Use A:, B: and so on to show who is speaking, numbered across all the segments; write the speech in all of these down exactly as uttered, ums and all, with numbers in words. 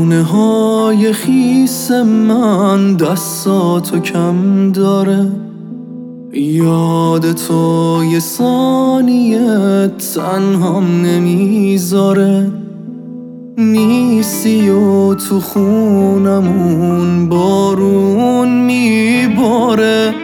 A: شونه های خیس من دستاتو کم داره، یاد تو یه ثانیه تنهام نمیذاره. نیستی و تو خونمون بارون میباره.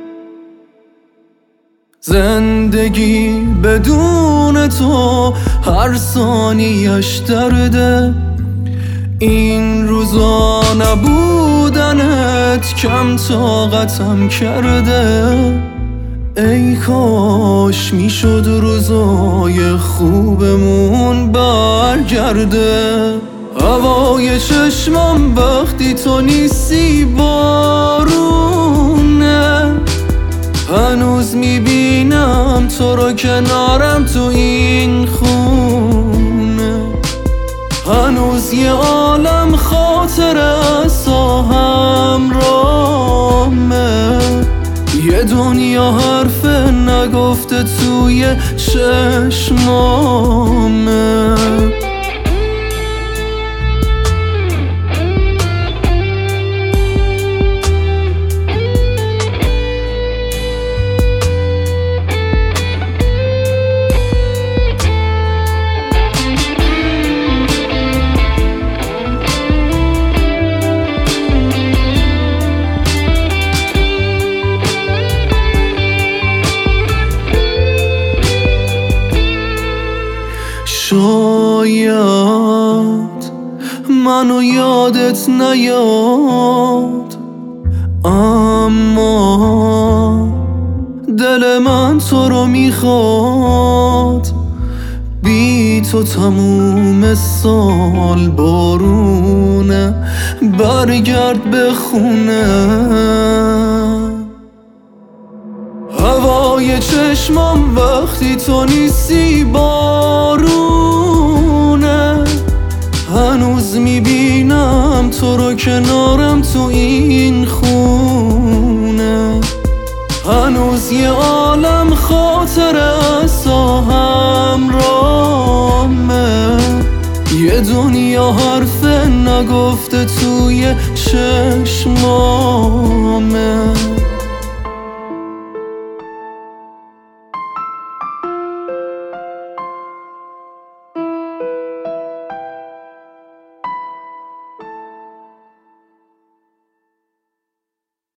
A: زندگی بدون تو هر ثانیش درده، این روزا نبودنت کم طاقتم کرده. ای کاش میشد روزای خوبمون برگرده. هوای چشمم وقتی تو نیستی بارونه، هنوز میبینم تو رو کنارم تو این خونه. هنوز یه عالم خاطر از تو همراهمه، یه دنیا حرف نگفته توی چشمامه. شاید منو یادت نیاد، اما دل من تو رو میخواد. بی تو تموم سال بارونه، برگرد به خونه. هوای چشمم وقتی تو نیستی بارونه، هنوز میبینم تو رو کنارم تو این خونه. هنوز یه عالم خاطر از تو همراهمه، یه دنیا حرف نگفته توی چشمامه.